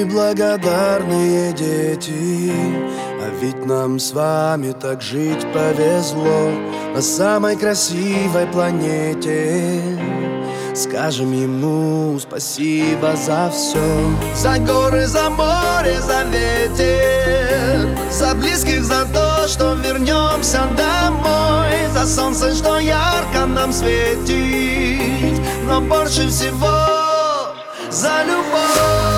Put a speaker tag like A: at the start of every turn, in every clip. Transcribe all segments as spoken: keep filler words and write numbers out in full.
A: неблагодарные дети, а ведь нам с вами так жить повезло на самой красивой планете. Скажем ему спасибо за все, за горы, за море, за ветер, за близких, за то, что вернемся домой, за солнце, что ярко нам светит, но больше всего за любовь.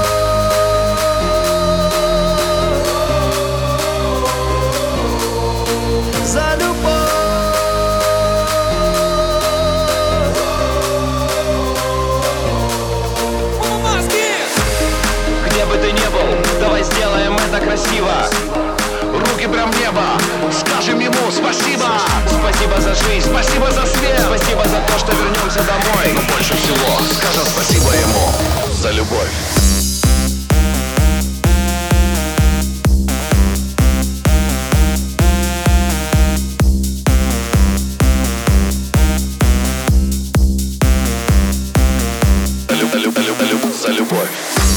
A: За любовь.
B: Где бы ты ни был, давай сделаем это красиво. Руки прям в небо, скажем ему спасибо. Спасибо за жизнь, спасибо за свет, спасибо за то, что вернемся домой. Но больше всего скажем спасибо ему за любовь. За любовь.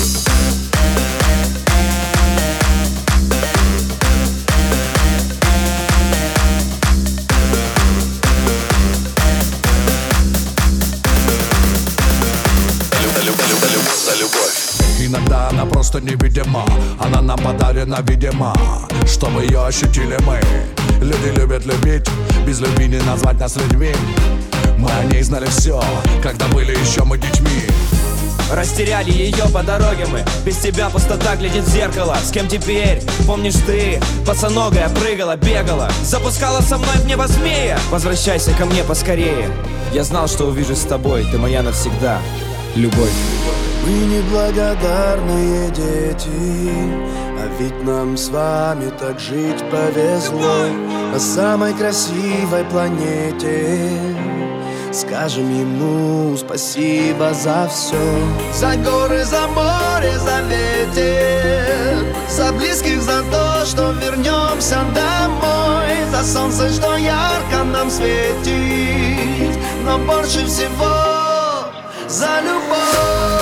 C: Иногда она просто невидима, она нам подарена, видимо, чтобы ее ощутили мы. Люди любят любить, без любви не назвать нас людьми. Мы о ней знали все, когда были еще мы детьми.
D: Растеряли ее по дороге мы, без тебя пустота глядит в зеркало. С кем теперь? Помнишь ты? Босоногая прыгала, бегала, запускала со мной в небо змея. Возвращайся ко мне поскорее, я знал, что увижусь с тобой, ты моя навсегда, любовь.
A: Мы неблагодарные дети, а ведь нам с вами так жить повезло на самой красивой планете. Скажем ему спасибо за все, за горы, за море, за ветер, за близких, за то, что вернемся домой, за солнце, что ярко нам светит, но больше всего за любовь.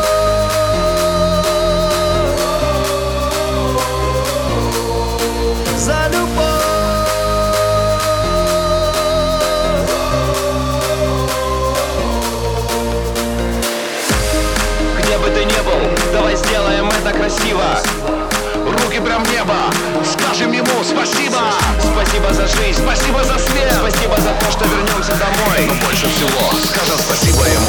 A: За любовь.
B: Где бы ты ни был, давай сделаем это красиво. Руки прям в небо, скажем ему спасибо. Спасибо за жизнь, спасибо за свет, спасибо за то, что вернемся домой. Но больше всего скажем спасибо ему